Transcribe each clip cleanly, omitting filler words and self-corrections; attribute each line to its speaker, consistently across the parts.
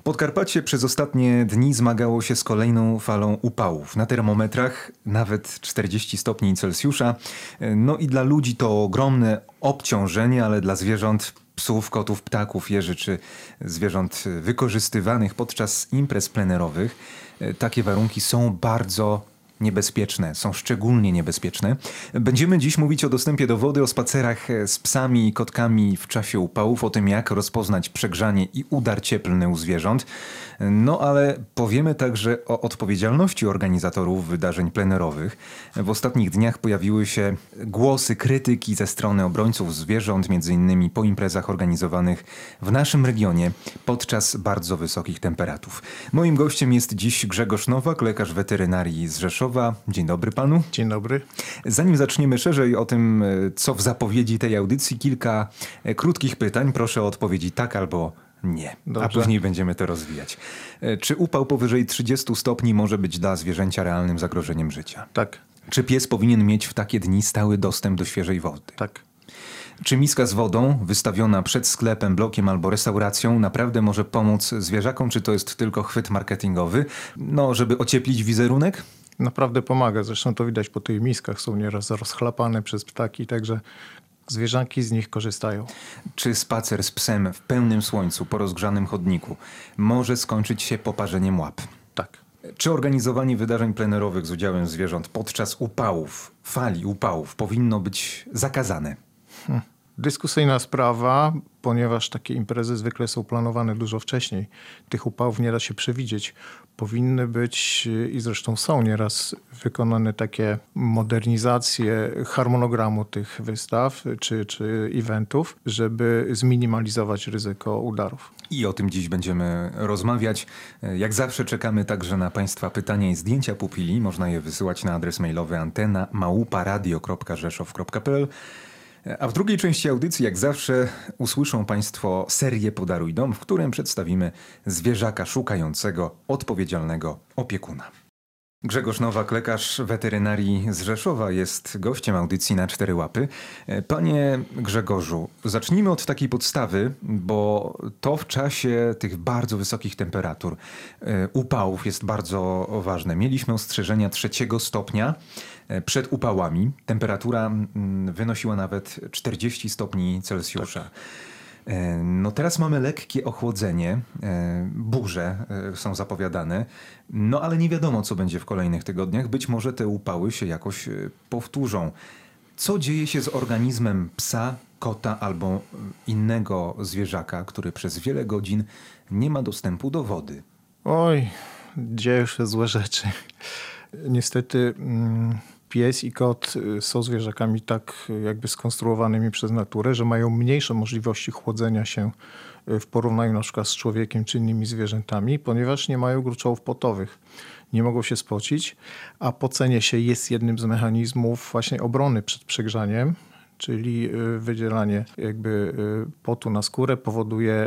Speaker 1: Podkarpacie przez ostatnie dni zmagało się z kolejną falą upałów. Na termometrach nawet 40 stopni Celsjusza. No i dla ludzi to ogromne obciążenie, ale dla zwierząt, psów, kotów, ptaków, jeży czy zwierząt wykorzystywanych podczas imprez plenerowych takie warunki są bardzo niebezpieczne, są szczególnie niebezpieczne. Będziemy dziś mówić o dostępie do wody, o spacerach z psami i kotkami w czasie upałów, o tym jak rozpoznać przegrzanie i udar cieplny u zwierząt. No ale powiemy także o odpowiedzialności organizatorów wydarzeń plenerowych. W ostatnich dniach pojawiły się głosy krytyki ze strony obrońców zwierząt, między innymi po imprezach organizowanych w naszym regionie podczas bardzo wysokich temperatur. Moim gościem jest dziś Grzegorz Nowak, lekarz weterynarii z Rzeszowa. Dzień dobry panu.
Speaker 2: Dzień dobry.
Speaker 1: Zanim zaczniemy szerzej o tym, co w zapowiedzi tej audycji, kilka krótkich pytań. Proszę o odpowiedzi tak albo nie.
Speaker 2: Dobrze.
Speaker 1: A później będziemy to rozwijać. Czy upał powyżej 30 stopni może być dla zwierzęcia realnym zagrożeniem życia?
Speaker 2: Tak.
Speaker 1: Czy pies powinien mieć w takie dni stały dostęp do świeżej wody?
Speaker 2: Tak.
Speaker 1: Czy miska z wodą wystawiona przed sklepem, blokiem albo restauracją naprawdę może pomóc zwierzakom, czy to jest tylko chwyt marketingowy, żeby ocieplić wizerunek?
Speaker 2: Naprawdę pomaga. Zresztą to widać po tych miskach. Są nieraz rozchlapane przez ptaki, także zwierzaki z nich korzystają.
Speaker 1: Czy spacer z psem w pełnym słońcu po rozgrzanym chodniku może skończyć się poparzeniem łap?
Speaker 2: Tak.
Speaker 1: Czy organizowanie wydarzeń plenerowych z udziałem zwierząt podczas upałów, fali upałów powinno być zakazane?
Speaker 2: Dyskusyjna sprawa, ponieważ takie imprezy zwykle są planowane dużo wcześniej. Tych upałów nie da się przewidzieć. Powinny być i zresztą są nieraz wykonane takie modernizacje harmonogramu tych wystaw czy eventów, żeby zminimalizować ryzyko udarów.
Speaker 1: I o tym dziś będziemy rozmawiać. Jak zawsze czekamy także na państwa pytania i zdjęcia pupili. Można je wysyłać na adres mailowy antena@radio.rzeszow.pl. A w drugiej części audycji, jak zawsze, usłyszą państwo serię Podaruj dom, w którym przedstawimy zwierzaka szukającego odpowiedzialnego opiekuna. Grzegorz Nowak, lekarz weterynarii z Rzeszowa, jest gościem audycji Na Cztery Łapy. Panie Grzegorzu, zacznijmy od takiej podstawy, bo to w czasie tych bardzo wysokich temperatur, upałów jest bardzo ważne. Mieliśmy ostrzeżenia 3 stopnia przed upałami. Temperatura wynosiła nawet 40 stopni Celsjusza. Tak. No teraz mamy lekkie ochłodzenie, burze są zapowiadane, ale nie wiadomo, co będzie w kolejnych tygodniach. Być może te upały się jakoś powtórzą. Co dzieje się z organizmem psa, kota albo innego zwierzaka, który przez wiele godzin nie ma dostępu do wody?
Speaker 2: Oj, dzieją się złe rzeczy. Niestety pies i kot są zwierzakami tak jakby skonstruowanymi przez naturę, że mają mniejsze możliwości chłodzenia się w porównaniu na przykład z człowiekiem czy innymi zwierzętami, ponieważ nie mają gruczołów potowych. Nie mogą się spocić, a pocenie się jest jednym z mechanizmów właśnie obrony przed przegrzaniem, czyli wydzielanie jakby potu na skórę powoduje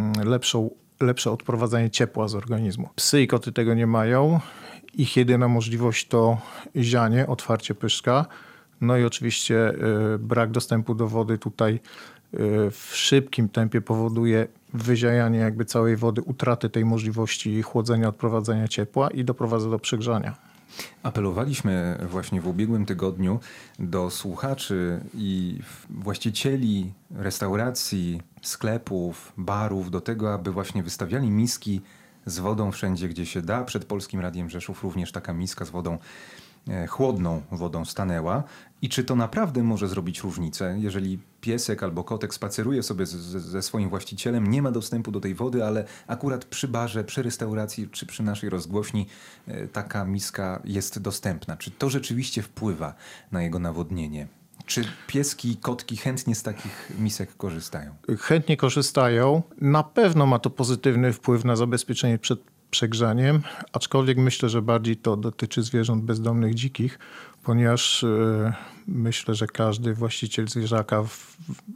Speaker 2: lepsze odprowadzanie ciepła z organizmu. Psy i koty tego nie mają. Ich jedyna możliwość to zianie, otwarcie pyszczka. No i oczywiście brak dostępu do wody tutaj w szybkim tempie powoduje wyziajanie jakby całej wody, utratę tej możliwości chłodzenia, odprowadzania ciepła i doprowadza do przegrzania.
Speaker 1: Apelowaliśmy właśnie w ubiegłym tygodniu do słuchaczy i właścicieli restauracji, sklepów, barów do tego, aby właśnie wystawiali miski z wodą wszędzie, gdzie się da. Przed Polskim Radiem Rzeszów również taka miska z wodą, chłodną wodą stanęła. I czy to naprawdę może zrobić różnicę, jeżeli piesek albo kotek spaceruje sobie ze swoim właścicielem, nie ma dostępu do tej wody, ale akurat przy barze, przy restauracji czy przy naszej rozgłośni taka miska jest dostępna. Czy to rzeczywiście wpływa na jego nawodnienie? Czy pieski i kotki chętnie z takich misek korzystają?
Speaker 2: Chętnie korzystają. Na pewno ma to pozytywny wpływ na zabezpieczenie przed przegrzaniem, aczkolwiek myślę, że bardziej to dotyczy zwierząt bezdomnych, dzikich, ponieważ myślę, że każdy właściciel zwierzaka w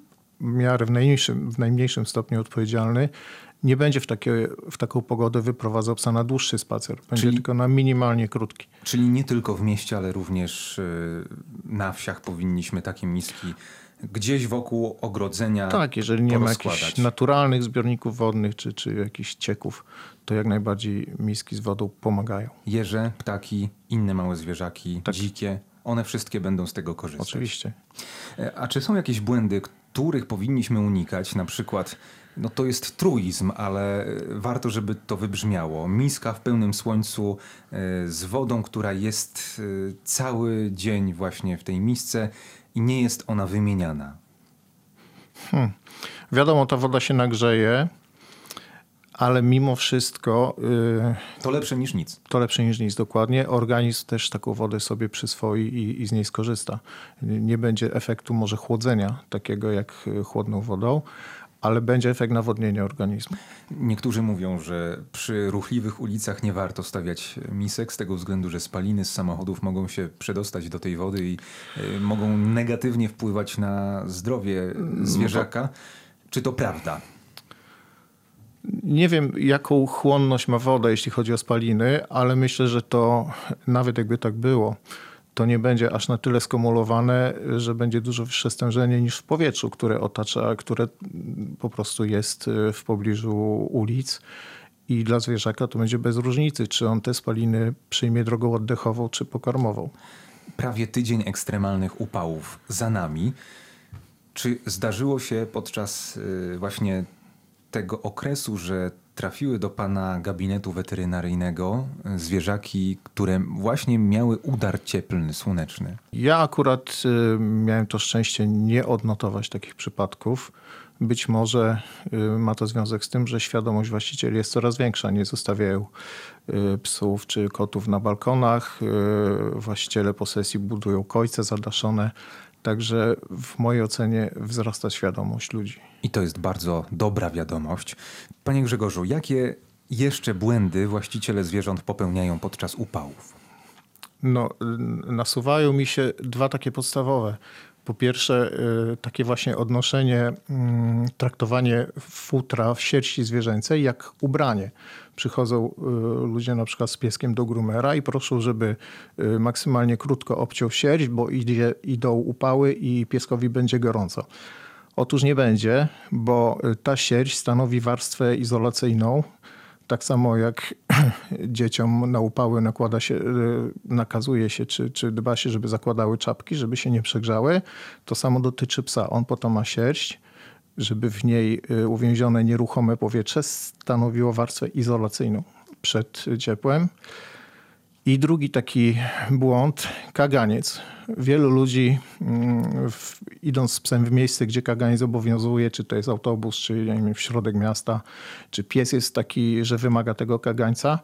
Speaker 2: najmniejszym stopniu odpowiedzialny nie będzie w taką pogodę wyprowadzał psa na dłuższy spacer. Będzie tylko na minimalnie krótki.
Speaker 1: Czyli nie tylko w mieście, ale również na wsiach powinniśmy takie miski gdzieś wokół ogrodzenia
Speaker 2: Tak, jeżeli nie ma
Speaker 1: porozkładać.
Speaker 2: jakichś naturalnych zbiorników wodnych czy jakichś cieków, to jak najbardziej miski z wodą pomagają.
Speaker 1: Jeże, ptaki, inne małe zwierzaki,
Speaker 2: Tak.
Speaker 1: dzikie, one wszystkie będą z tego korzystać.
Speaker 2: Oczywiście.
Speaker 1: A czy są jakieś błędy, których powinniśmy unikać? Na przykład, no to jest truizm, ale warto, żeby to wybrzmiało. Miska w pełnym słońcu z wodą, która jest cały dzień właśnie w tej misce i nie jest ona wymieniana.
Speaker 2: Wiadomo, ta woda się nagrzeje, ale mimo wszystko
Speaker 1: To lepsze niż nic.
Speaker 2: to lepsze niż nic, dokładnie. Organizm też taką wodę sobie przyswoi i z niej skorzysta. Nie będzie efektu może chłodzenia, takiego jak chłodną wodą, ale będzie efekt nawodnienia organizmu.
Speaker 1: Niektórzy mówią, że przy ruchliwych ulicach nie warto stawiać misek z tego względu, że spaliny z samochodów mogą się przedostać do tej wody i mogą negatywnie wpływać na zdrowie zwierzaka. Czy to prawda?
Speaker 2: Nie wiem, jaką chłonność ma woda, jeśli chodzi o spaliny, ale myślę, że to nawet jakby tak było, to nie będzie aż na tyle skumulowane, że będzie dużo wyższe stężenie niż w powietrzu, które otacza, które po prostu jest w pobliżu ulic. I dla zwierzaka to będzie bez różnicy, czy on te spaliny przyjmie drogą oddechową, czy pokarmową.
Speaker 1: Prawie tydzień ekstremalnych upałów za nami. Czy zdarzyło się podczas właśnie tego okresu, że trafiły do pana gabinetu weterynaryjnego zwierzaki, które właśnie miały udar cieplny, słoneczny?
Speaker 2: Ja akurat miałem to szczęście nie odnotować takich przypadków. Być może ma to związek z tym, że świadomość właścicieli jest coraz większa. Nie zostawiają psów czy kotów na balkonach. Właściciele posesji budują kojce zadaszone. Także w mojej ocenie wzrasta świadomość ludzi.
Speaker 1: I to jest bardzo dobra wiadomość. Panie Grzegorzu, jakie jeszcze błędy właściciele zwierząt popełniają podczas upałów?
Speaker 2: No, nasuwają mi się dwa takie podstawowe. Po pierwsze, takie właśnie odnoszenie, traktowanie futra w sierści zwierzęcej jak ubranie. Przychodzą ludzie na przykład z pieskiem do groomera i proszą, żeby maksymalnie krótko obciął sierść, bo idą upały i pieskowi będzie gorąco. Otóż nie będzie, bo ta sierść stanowi warstwę izolacyjną. Tak samo jak dzieciom na upały nakazuje się, czy dba się, żeby zakładały czapki, żeby się nie przegrzały. To samo dotyczy psa. On po to ma sierść, żeby w niej uwięzione nieruchome powietrze stanowiło warstwę izolacyjną przed ciepłem. I drugi taki błąd, kaganiec. Wielu ludzi idąc z psem w miejsce, gdzie kaganiec obowiązuje, czy to jest autobus, czy nie wiem, w środek miasta, czy pies jest taki, że wymaga tego kagańca,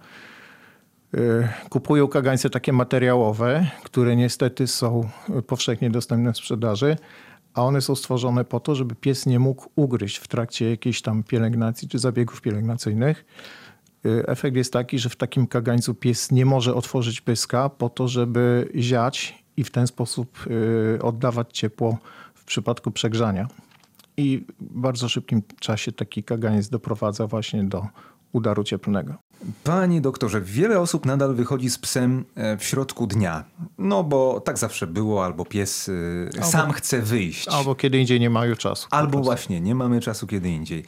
Speaker 2: kupują kagańce takie materiałowe, które niestety są powszechnie dostępne w sprzedaży, a one są stworzone po to, żeby pies nie mógł ugryźć w trakcie jakiejś tam pielęgnacji czy zabiegów pielęgnacyjnych. Efekt jest taki, że w takim kagańcu pies nie może otworzyć pyska po to, żeby ziać i w ten sposób oddawać ciepło w przypadku przegrzania. I w bardzo szybkim czasie taki kaganiec doprowadza właśnie do udaru cieplnego.
Speaker 1: Panie doktorze, wiele osób nadal wychodzi z psem w środku dnia. No bo tak zawsze było, albo pies sam chce wyjść.
Speaker 2: Albo kiedy indziej nie mają czasu.
Speaker 1: Albo właśnie nie mamy czasu kiedy indziej.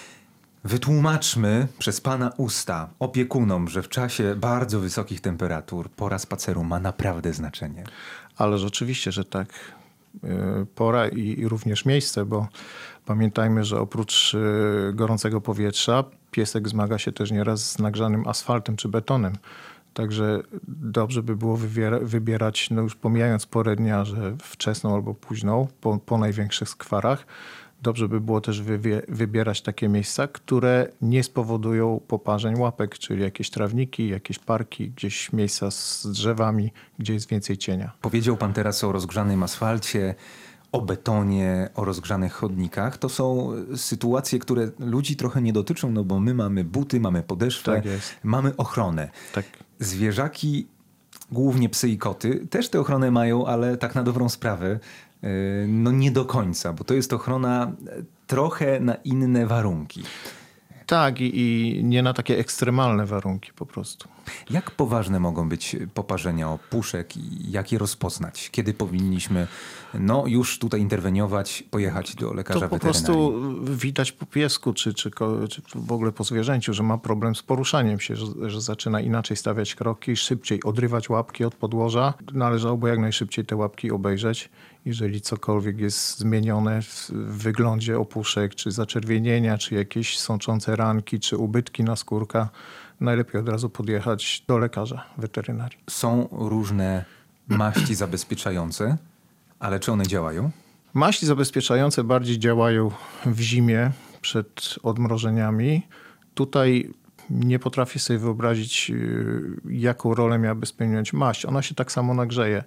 Speaker 1: Wytłumaczmy przez pana usta opiekunom, że w czasie bardzo wysokich temperatur pora spaceru ma naprawdę znaczenie.
Speaker 2: Ale rzeczywiście, że tak. Pora i również miejsce, bo pamiętajmy, że oprócz gorącego powietrza piesek zmaga się też nieraz z nagrzanym asfaltem czy betonem. Także dobrze by było wybierać, no już pomijając porę dnia, że wczesną albo późną, po największych skwarach, dobrze by było też wybierać takie miejsca, które nie spowodują poparzeń łapek, czyli jakieś trawniki, jakieś parki, gdzieś miejsca z drzewami, gdzie jest więcej cienia.
Speaker 1: Powiedział pan teraz o rozgrzanym asfalcie, o betonie, o rozgrzanych chodnikach. To są sytuacje, które ludzi trochę nie dotyczą, no bo my mamy buty, mamy podeszwę,
Speaker 2: Tak jest.
Speaker 1: mamy ochronę.
Speaker 2: Tak.
Speaker 1: Zwierzaki, głównie psy i koty, też tę ochronę mają, ale tak na dobrą sprawę no nie do końca, bo to jest ochrona trochę na inne warunki.
Speaker 2: Tak, i nie na takie ekstremalne warunki po prostu.
Speaker 1: Jak poważne mogą być poparzenia opuszek i jak je rozpoznać? Kiedy powinniśmy już tutaj interweniować, pojechać do lekarza weterynarii?
Speaker 2: To po prostu widać po piesku, czy w ogóle po zwierzęciu, że ma problem z poruszaniem się, że zaczyna inaczej stawiać kroki, szybciej odrywać łapki od podłoża. Należałoby jak najszybciej te łapki obejrzeć. Jeżeli cokolwiek jest zmienione w wyglądzie opuszek, czy zaczerwienienia, czy jakieś sączące ranki, czy ubytki naskórka, najlepiej od razu podjechać do lekarza weterynarii.
Speaker 1: Są różne maści zabezpieczające, ale czy one działają?
Speaker 2: Maści zabezpieczające bardziej działają w zimie przed odmrożeniami. Tutaj nie potrafię sobie wyobrazić, jaką rolę miałaby spełniać maść. Ona się tak samo nagrzeje.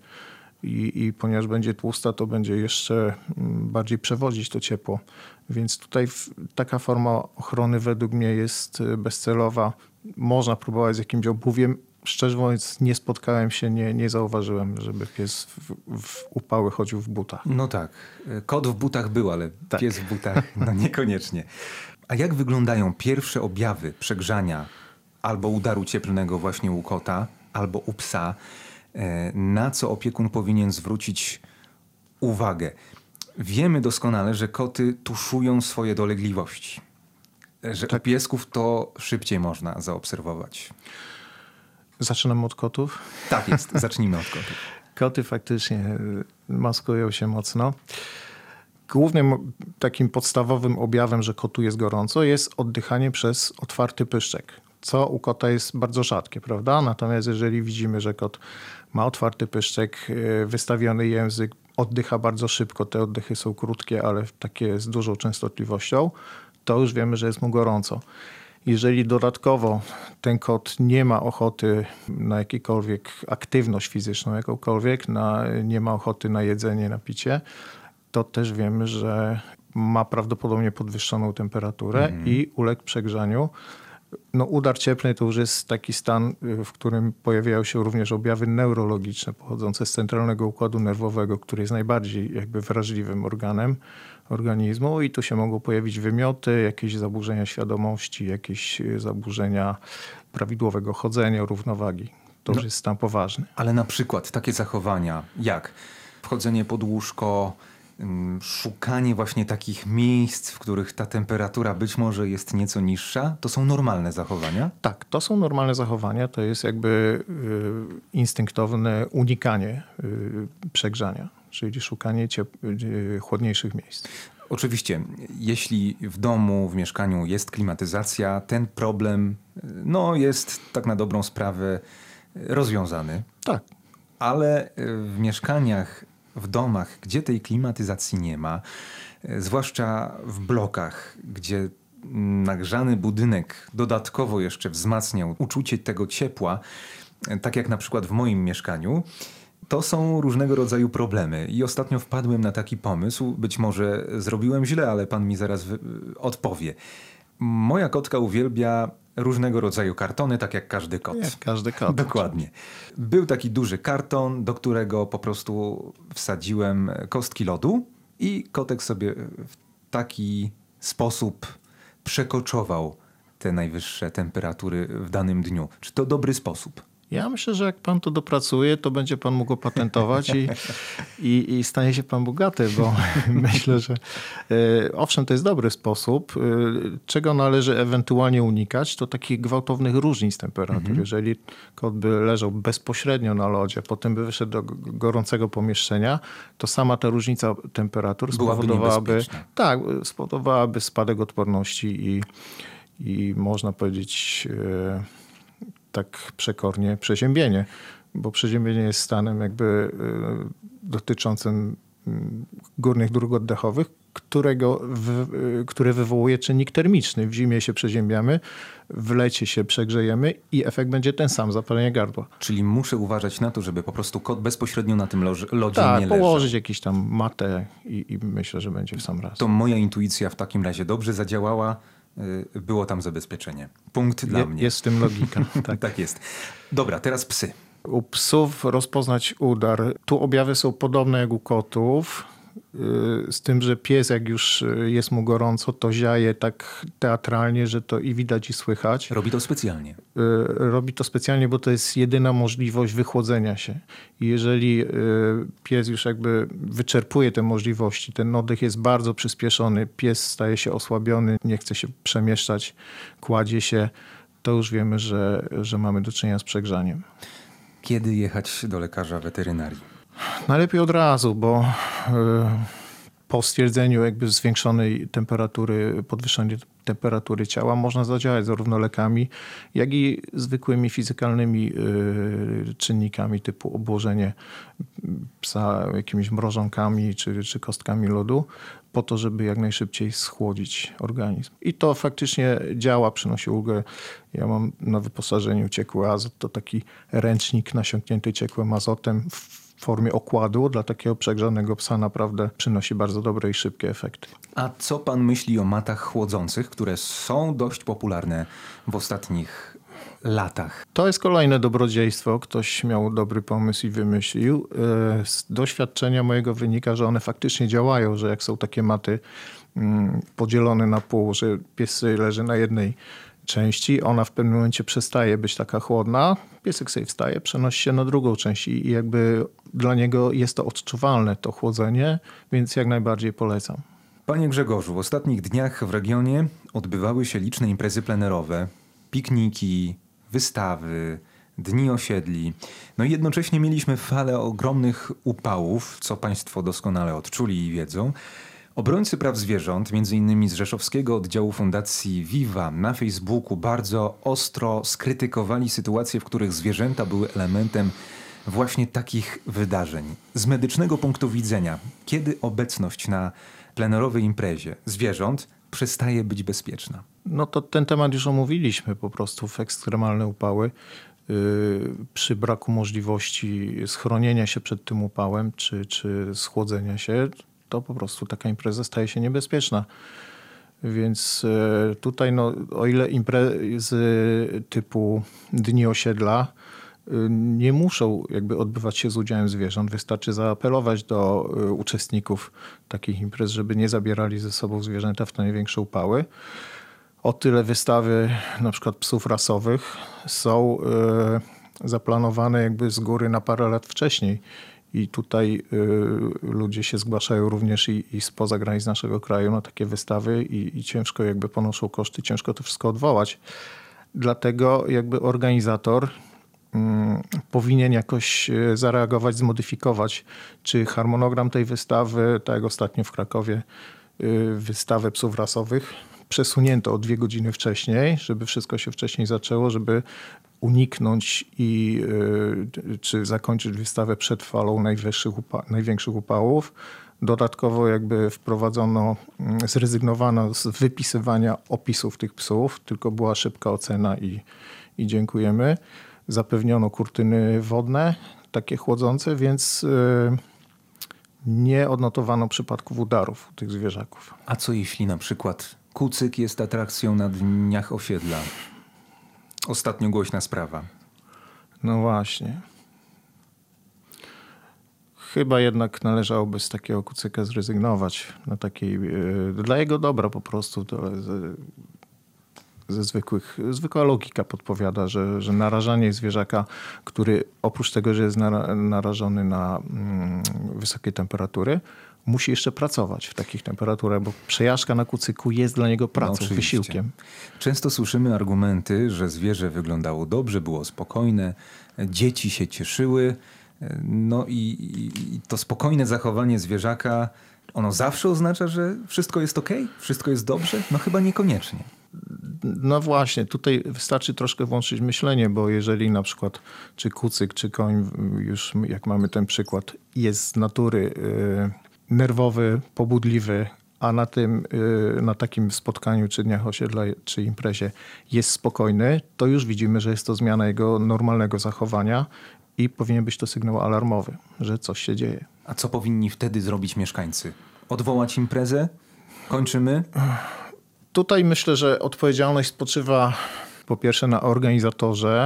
Speaker 2: I ponieważ będzie tłusta, to będzie jeszcze bardziej przewodzić to ciepło. Więc tutaj taka forma ochrony według mnie jest bezcelowa. Można próbować z jakimś obuwiem. Szczerze mówiąc, nie spotkałem się, nie zauważyłem, żeby pies w upały chodził w butach.
Speaker 1: No tak. Kot w butach był, ale tak. Pies w butach niekoniecznie. A jak wyglądają pierwsze objawy przegrzania albo udaru cieplnego właśnie u kota, albo u psa? Na co opiekun powinien zwrócić uwagę? Wiemy doskonale, że koty tuszują swoje dolegliwości. Że u piesków to szybciej można zaobserwować.
Speaker 2: Zaczynamy od kotów?
Speaker 1: Tak jest, zacznijmy od kotów.
Speaker 2: Koty faktycznie maskują się mocno. Głównym takim podstawowym objawem, że kotu jest gorąco, jest oddychanie przez otwarty pyszczek. Co u kota jest bardzo rzadkie, prawda? Natomiast jeżeli widzimy, że kot ma otwarty pyszczek, wystawiony język, oddycha bardzo szybko, te oddechy są krótkie, ale takie z dużą częstotliwością, to już wiemy, że jest mu gorąco. Jeżeli dodatkowo ten kot nie ma ochoty na jakąkolwiek aktywność fizyczną, nie ma ochoty na jedzenie, na picie, to też wiemy, że ma prawdopodobnie podwyższoną temperaturę i uległ przegrzaniu. Udar cieplny to już jest taki stan, w którym pojawiają się również objawy neurologiczne pochodzące z centralnego układu nerwowego, który jest najbardziej wrażliwym organem organizmu i tu się mogą pojawić wymioty, jakieś zaburzenia świadomości, jakieś zaburzenia prawidłowego chodzenia, równowagi. To już jest stan poważny.
Speaker 1: Ale na przykład takie zachowania jak wchodzenie pod łóżko, szukanie właśnie takich miejsc, w których ta temperatura być może jest nieco niższa, to są normalne zachowania?
Speaker 2: Tak, to są normalne zachowania. To jest instynktowne unikanie przegrzania, czyli szukanie chłodniejszych miejsc.
Speaker 1: Oczywiście, jeśli w domu, w mieszkaniu jest klimatyzacja, ten problem jest tak na dobrą sprawę rozwiązany.
Speaker 2: Tak.
Speaker 1: Ale w mieszkaniach, w domach, gdzie tej klimatyzacji nie ma, zwłaszcza w blokach, gdzie nagrzany budynek dodatkowo jeszcze wzmacniał uczucie tego ciepła, tak jak na przykład w moim mieszkaniu, to są różnego rodzaju problemy. I ostatnio wpadłem na taki pomysł, być może zrobiłem źle, ale pan mi zaraz odpowie. Moja kotka uwielbia różnego rodzaju kartony, tak jak każdy kot.
Speaker 2: Jak każdy kot.
Speaker 1: Dokładnie. Był taki duży karton, do którego po prostu wsadziłem kostki lodu i kotek sobie w taki sposób przekoczował te najwyższe temperatury w danym dniu. Czy to dobry sposób?
Speaker 2: Ja myślę, że jak pan to dopracuje, to będzie pan mógł opatentować i stanie się pan bogaty, bo myślę, że owszem, to jest dobry sposób. Czego należy ewentualnie unikać, to takich gwałtownych różnic temperatur. Jeżeli kot by leżał bezpośrednio na lodzie, potem by wyszedł do gorącego pomieszczenia, to sama ta różnica temperatur spowodowałaby spadek odporności i można powiedzieć tak przekornie przeziębienie, bo przeziębienie jest stanem dotyczącym górnych dróg oddechowych, które wywołuje czynnik termiczny. W zimie się przeziębiamy, w lecie się przegrzejemy i efekt będzie ten sam, zapalenie gardła.
Speaker 1: Czyli muszę uważać na to, żeby po prostu kot bezpośrednio na tym lodzie nie leżał.
Speaker 2: Położyć jakiś tam matę i myślę, że będzie w sam raz.
Speaker 1: To moja intuicja w takim razie dobrze zadziałała. Było tam zabezpieczenie. Punkt dla mnie.
Speaker 2: Jest w tym logika. Tak.
Speaker 1: Tak jest. Dobra, teraz psy.
Speaker 2: U psów rozpoznać udar. Tu objawy są podobne jak u kotów. Z tym, że pies jak już jest mu gorąco, to ziaje tak teatralnie, że to i widać i słychać.
Speaker 1: Robi to specjalnie.
Speaker 2: Robi to specjalnie, bo to jest jedyna możliwość wychłodzenia się. I jeżeli pies już jakby wyczerpuje te możliwości, ten oddech jest bardzo przyspieszony, pies staje się osłabiony, nie chce się przemieszczać, kładzie się, to już wiemy, że mamy do czynienia z przegrzaniem.
Speaker 1: Kiedy jechać do lekarza weterynarii?
Speaker 2: Najlepiej od razu, bo po stwierdzeniu jakby zwiększonej temperatury, podwyższonej temperatury ciała można zadziałać zarówno lekami, jak i zwykłymi fizykalnymi czynnikami typu obłożenie psa jakimiś mrożonkami czy kostkami lodu po to, żeby jak najszybciej schłodzić organizm. I to faktycznie działa, przynosi ulgę. Ja mam na wyposażeniu ciekły azot, to taki ręcznik nasiąknięty ciekłym azotem w formie okładu dla takiego przegrzanego psa naprawdę przynosi bardzo dobre i szybkie efekty.
Speaker 1: A co pan myśli o matach chłodzących, które są dość popularne w ostatnich latach?
Speaker 2: To jest kolejne dobrodziejstwo. Ktoś miał dobry pomysł i wymyślił. Z doświadczenia mojego wynika, że one faktycznie działają, że jak są takie maty podzielone na pół, że pies leży na jednej części, ona w pewnym momencie przestaje być taka chłodna, piesek sobie wstaje, przenosi się na drugą część i jakby dla niego jest to odczuwalne, to chłodzenie, więc jak najbardziej polecam.
Speaker 1: Panie Grzegorzu, w ostatnich dniach w regionie odbywały się liczne imprezy plenerowe, pikniki, wystawy, dni osiedli. No i jednocześnie mieliśmy falę ogromnych upałów, co państwo doskonale odczuli i wiedzą. Obrońcy praw zwierząt, m.in. z rzeszowskiego oddziału Fundacji Viva na Facebooku bardzo ostro skrytykowali sytuacje, w których zwierzęta były elementem właśnie takich wydarzeń. Z medycznego punktu widzenia, kiedy obecność na plenerowej imprezie zwierząt przestaje być bezpieczna?
Speaker 2: No to ten temat już omówiliśmy po prostu w ekstremalne upały. Przy braku możliwości schronienia się przed tym upałem czy schłodzenia się, to po prostu taka impreza staje się niebezpieczna. Więc tutaj o ile imprezy typu Dni Osiedla nie muszą jakby odbywać się z udziałem zwierząt, wystarczy zaapelować do uczestników takich imprez, żeby nie zabierali ze sobą zwierzęta w te największe upały. O tyle wystawy na przykład psów rasowych są zaplanowane jakby z góry na parę lat wcześniej. I tutaj ludzie się zgłaszają również i spoza granic naszego kraju na takie wystawy i ciężko jakby ponoszą koszty, ciężko to wszystko odwołać. Dlatego jakby organizator powinien jakoś zareagować, zmodyfikować, czy harmonogram tej wystawy, tak jak ostatnio w Krakowie wystawę psów rasowych, przesunięto o 2 godziny wcześniej, żeby wszystko się wcześniej zaczęło, żeby uniknąć czy zakończyć wystawę przed falą największych upałów. Dodatkowo jakby zrezygnowano z wypisywania opisów tych psów, tylko była szybka ocena i dziękujemy. Zapewniono kurtyny wodne, takie chłodzące, więc nie odnotowano przypadków udarów u tych zwierzaków.
Speaker 1: A co jeśli na przykład kucyk jest atrakcją na dniach osiedla? Ostatnio głośna sprawa.
Speaker 2: No właśnie. Chyba jednak należałoby z takiego kucyka zrezygnować. Dla jego dobra po prostu. Zwykła logika podpowiada, że narażanie zwierzaka, który oprócz tego, że jest narażony na wysokie temperatury, musi jeszcze pracować w takich temperaturach, bo przejażdżka na kucyku jest dla niego pracą, wysiłkiem.
Speaker 1: Często słyszymy argumenty, że zwierzę wyglądało dobrze, było spokojne, dzieci się cieszyły. No i to spokojne zachowanie zwierzaka, ono zawsze oznacza, że wszystko jest okej? Wszystko jest dobrze? No chyba niekoniecznie.
Speaker 2: No właśnie, tutaj wystarczy troszkę włączyć myślenie, bo jeżeli na przykład czy kucyk, czy koń, już jak mamy ten przykład, jest z natury nerwowy, pobudliwy, a na takim spotkaniu, czy dniach osiedla, czy imprezie jest spokojny, to już widzimy, że jest to zmiana jego normalnego zachowania i powinien być to sygnał alarmowy, że coś się dzieje.
Speaker 1: A co powinni wtedy zrobić mieszkańcy? Odwołać imprezę? Kończymy?
Speaker 2: Tutaj myślę, że odpowiedzialność spoczywa po pierwsze na organizatorze,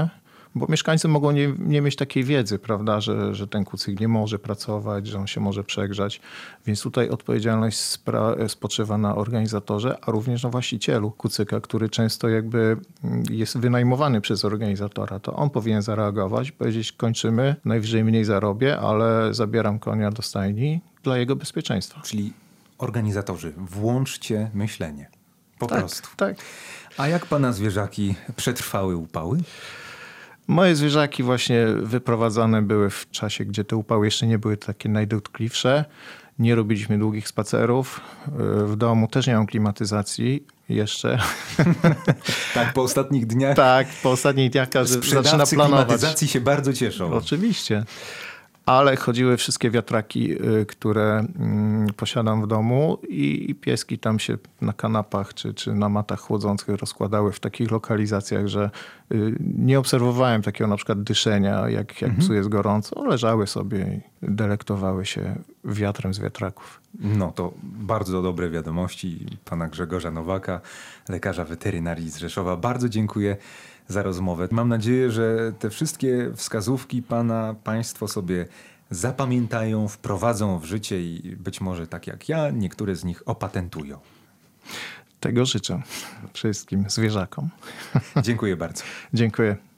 Speaker 2: Bo mieszkańcy mogą nie mieć takiej wiedzy, prawda, że ten kucyk nie może pracować, że on się może przegrzać. Więc tutaj odpowiedzialność spoczywa na organizatorze, a również na właścicielu kucyka, który często jakby jest wynajmowany przez organizatora. To on powinien zareagować, powiedzieć: kończymy, najwyżej mniej zarobię, ale zabieram konia do stajni dla jego bezpieczeństwa.
Speaker 1: Czyli organizatorzy, włączcie myślenie. Po prostu.
Speaker 2: Tak.
Speaker 1: A jak pana zwierzaki przetrwały upały?
Speaker 2: Moje zwierzaki właśnie wyprowadzane były w czasie, gdzie te upały jeszcze nie były takie najdotkliwsze. Nie robiliśmy długich spacerów. W domu też nie mam klimatyzacji jeszcze.
Speaker 1: Tak, po ostatnich dniach.
Speaker 2: Tak, po ostatnich dniach każdy zaczyna
Speaker 1: Sprzedawcy
Speaker 2: planować.
Speaker 1: klimatyzacji się bardzo cieszą.
Speaker 2: Oczywiście. Ale chodziły wszystkie wiatraki, które posiadam w domu i pieski tam się na kanapach czy na matach chłodzących rozkładały w takich lokalizacjach, że nie obserwowałem takiego na przykład dyszenia, jak psu jest gorąco. Leżały sobie i delektowały się wiatrem z wiatraków.
Speaker 1: No to bardzo dobre wiadomości pana Grzegorza Nowaka, lekarza weterynarii z Rzeszowa. Bardzo dziękuję za rozmowę. Mam nadzieję, że te wszystkie wskazówki państwo sobie zapamiętają, wprowadzą w życie i być może tak jak ja, niektóre z nich opatentują.
Speaker 2: Tego życzę wszystkim zwierzakom.
Speaker 1: Dziękuję bardzo.
Speaker 2: Dziękuję.